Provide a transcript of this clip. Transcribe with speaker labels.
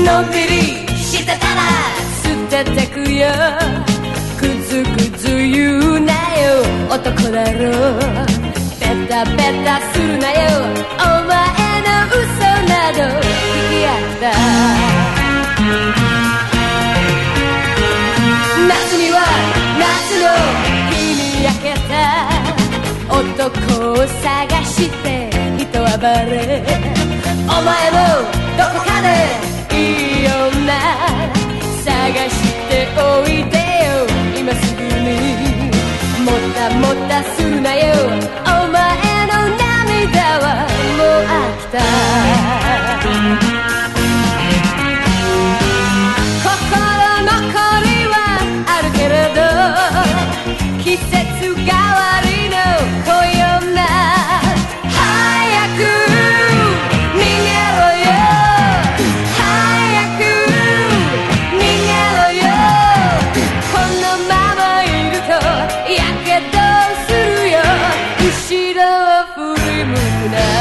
Speaker 1: のんびりしてたら捨ててくよ。くずくず言うなよ男だろ。ペタペタするなよお前の嘘など聞き飽きた。夏には夏の日に焼けた男を探して人はバレ。お前もどこかでいい女探しておいでよ今すぐに。もたもたするなよお前の涙はもう飽きた。心残りはあるけれど季節変わりの恋女早く逃げろよ早く逃げろよ。このままいるとやけどするよ。後ろを振り向くな。